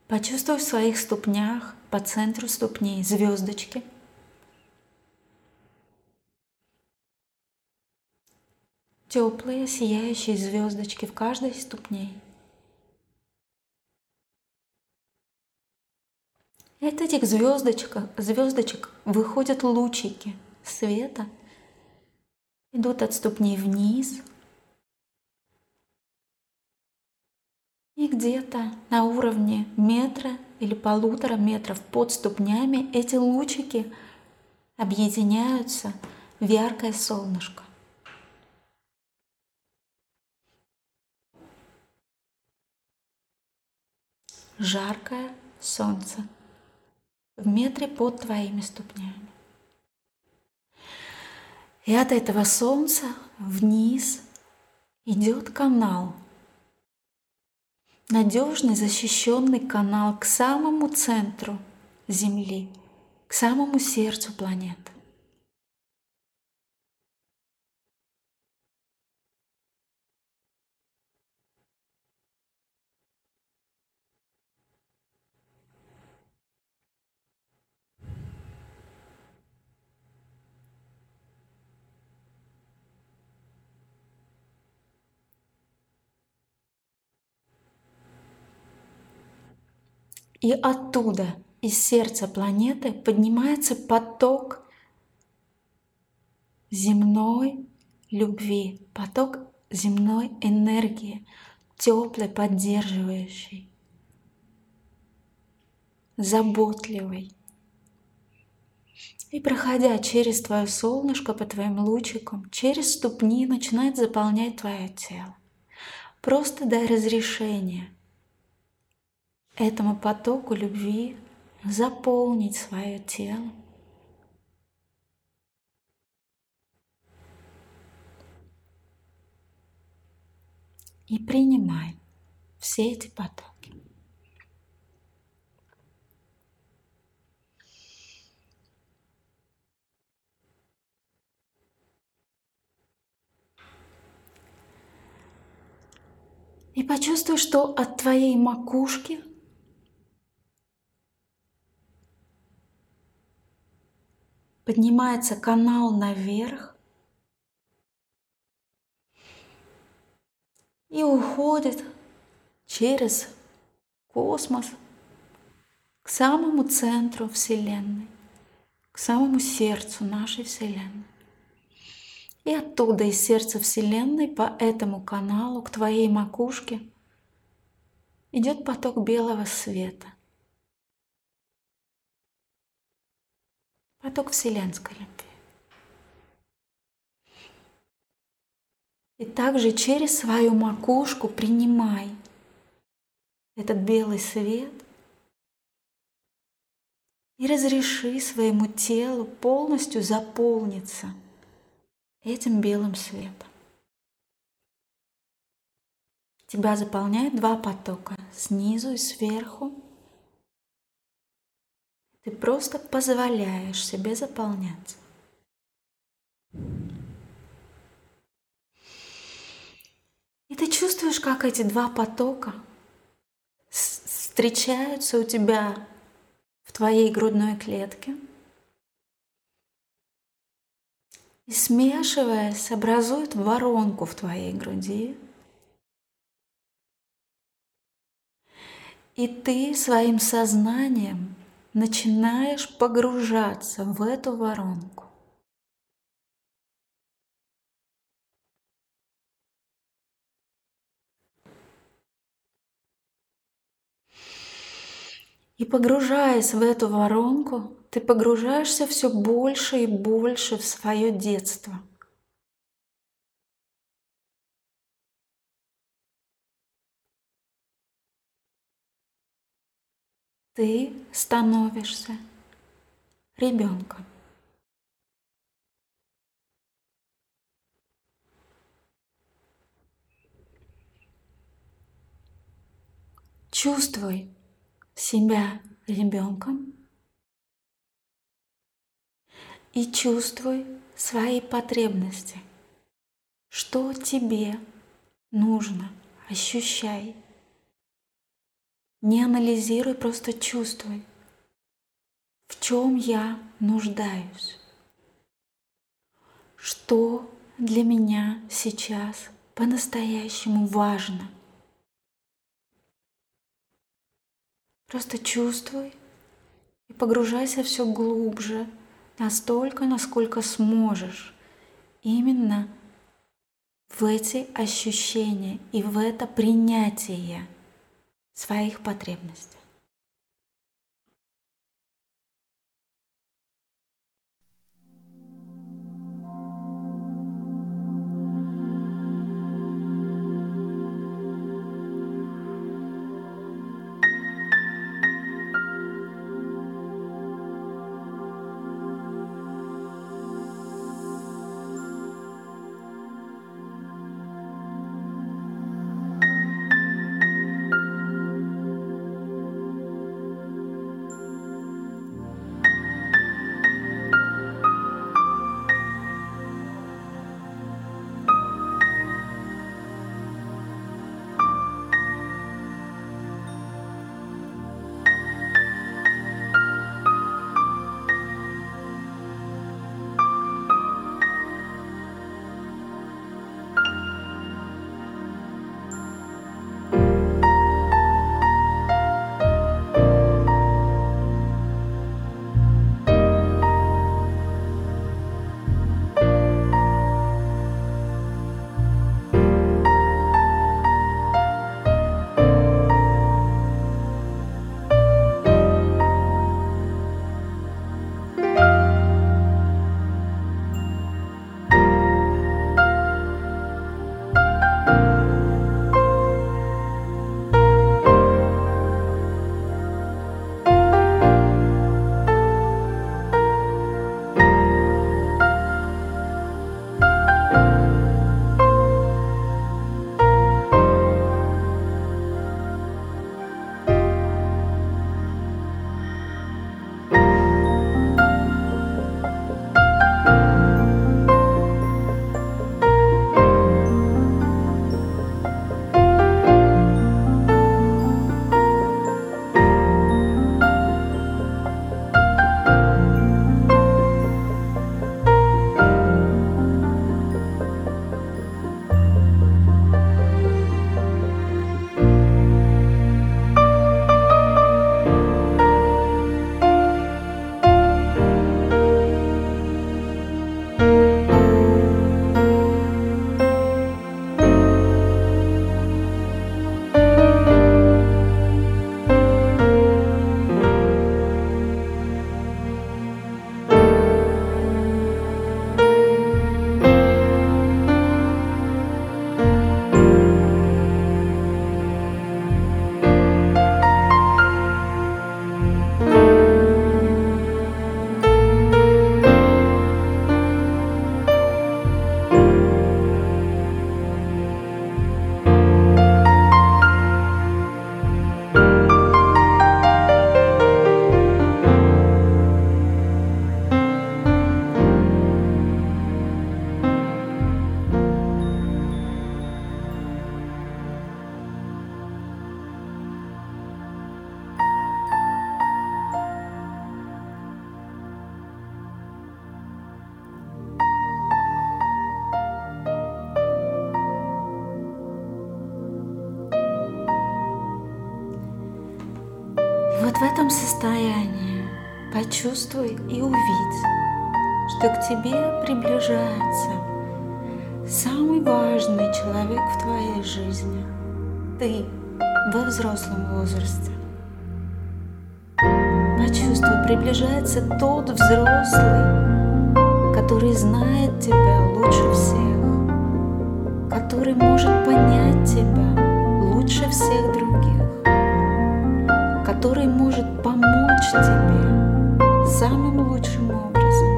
Почувствуй в своих ступнях, по центру ступней, звездочки. Теплые, сияющие звездочки в каждой из ступней. И от этих звездочек выходят лучики света, идут от ступней вниз. И где-то на уровне метра или 1,5 метра под ступнями эти лучики объединяются в яркое солнышко. Жаркое солнце в метре под твоими ступнями. И от этого солнца вниз идет канал. Надежный, защищенный канал к самому центру Земли, к самому сердцу планеты. И оттуда, из сердца планеты, поднимается поток земной любви, поток земной энергии, теплой, поддерживающей, заботливой. И проходя через твое солнышко, по твоим лучикам, через ступни начинает заполнять твое тело. Просто дай разрешение этому потоку любви заполнить свое тело. И принимай все эти потоки. И почувствуй, что от твоей макушки поднимается канал наверх и уходит через космос к самому центру Вселенной, к самому сердцу нашей Вселенной. И оттуда, из сердца Вселенной, по этому каналу к твоей макушке идет поток белого света. Поток вселенской любви. И также через свою макушку принимай этот белый свет и разреши своему телу полностью заполниться этим белым светом. Тебя заполняют 2 потока, снизу и сверху. Ты просто позволяешь себе заполняться. И ты чувствуешь, как эти 2 потока встречаются у тебя в твоей грудной клетке и, смешиваясь, образуют воронку в твоей груди. И ты своим сознанием начинаешь погружаться в эту воронку. И погружаясь в эту воронку, ты погружаешься все больше и больше в свое детство. Ты становишься ребенком. Чувствуй себя ребенком и чувствуй свои потребности. Что тебе нужно? Ощущай. Не анализируй, просто чувствуй, в чем я нуждаюсь, что для меня сейчас по-настоящему важно. Просто чувствуй и погружайся все глубже, настолько, насколько сможешь, именно в эти ощущения и в это принятие своих потребностей. Вот в этом состоянии почувствуй и увидь, что к тебе приближается самый важный человек в твоей жизни. Ты во взрослом возрасте. Почувствуй, приближается тот взрослый, который знает тебя лучше всех, который может понять тебя лучше всех других, который может помочь тебе самым лучшим образом.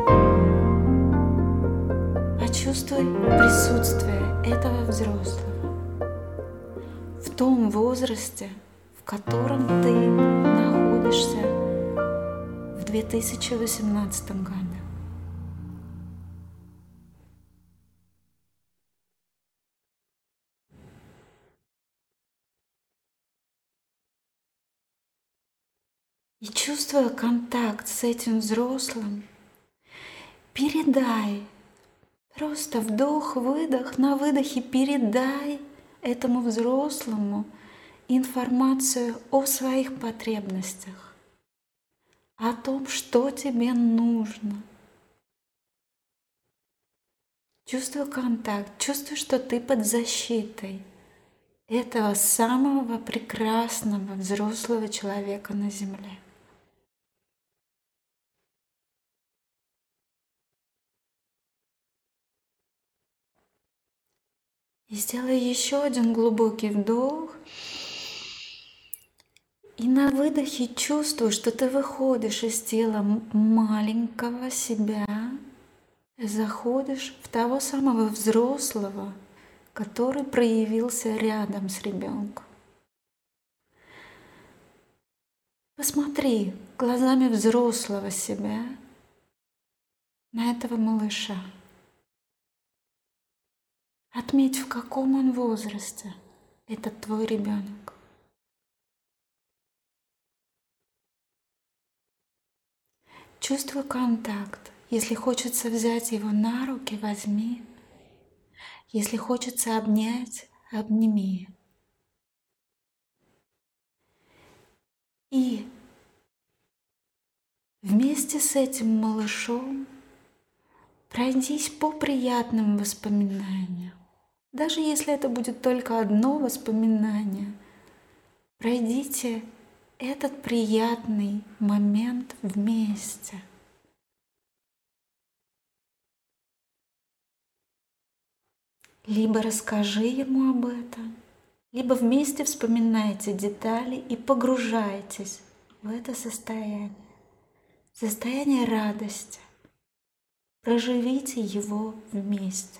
Почувствуй присутствие этого взрослого в том возрасте, в котором ты находишься в 2018 году. И чувствуя контакт с этим взрослым, передай, просто вдох-выдох, на выдохе передай этому взрослому информацию о своих потребностях, о том, что тебе нужно. Чувствуй контакт, чувствуй, что ты под защитой этого самого прекрасного взрослого человека на земле. И сделай еще один глубокий вдох. И на выдохе чувствуй, что ты выходишь из тела маленького себя, заходишь в того самого взрослого, который проявился рядом с ребенком. Посмотри глазами взрослого себя на этого малыша. Отметь, в каком он возрасте этот твой ребенок. Чувствуй контакт. Если хочется взять его на руки, возьми. Если хочется обнять, обними. И вместе с этим малышом пройдись по приятным воспоминаниям. Даже если это будет только одно воспоминание, пройдите этот приятный момент вместе. Либо расскажи ему об этом, либо вместе вспоминайте детали и погружайтесь в это состояние радости. Проживите его вместе.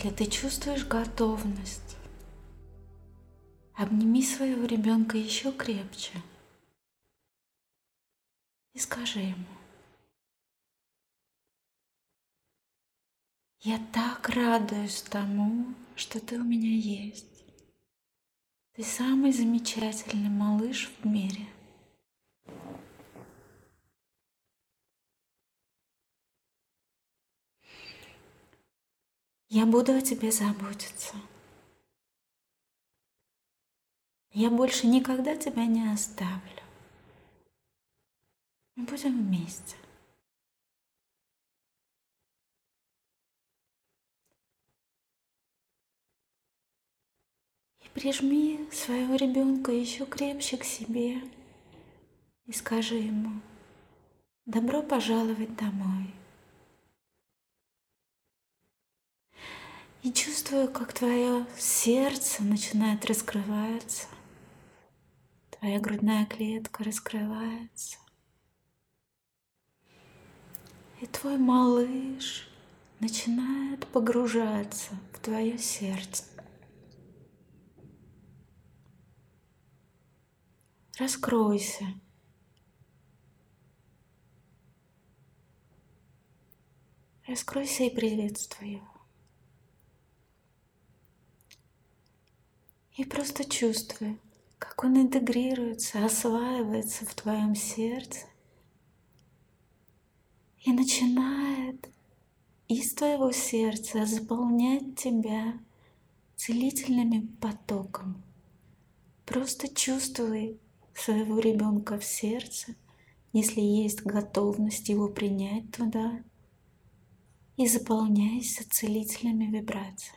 Если ты чувствуешь готовность, обними своего ребенка еще крепче и скажи ему: я так радуюсь тому, что ты у меня есть. Ты самый замечательный малыш в мире. Я буду о тебе заботиться. Я больше никогда тебя не оставлю. Мы будем вместе. И прижми своего ребенка еще крепче к себе и скажи ему: добро пожаловать домой. И чувствую, как твое сердце начинает раскрываться, твоя грудная клетка раскрывается. И твой малыш начинает погружаться в твое сердце. Раскройся. Раскройся и приветствуй его. И просто чувствуй, как он интегрируется, осваивается в твоем сердце и начинает из твоего сердца заполнять тебя целительными потоком. Просто чувствуй своего ребенка в сердце, если есть готовность его принять туда, и заполняйся целительными вибрациями.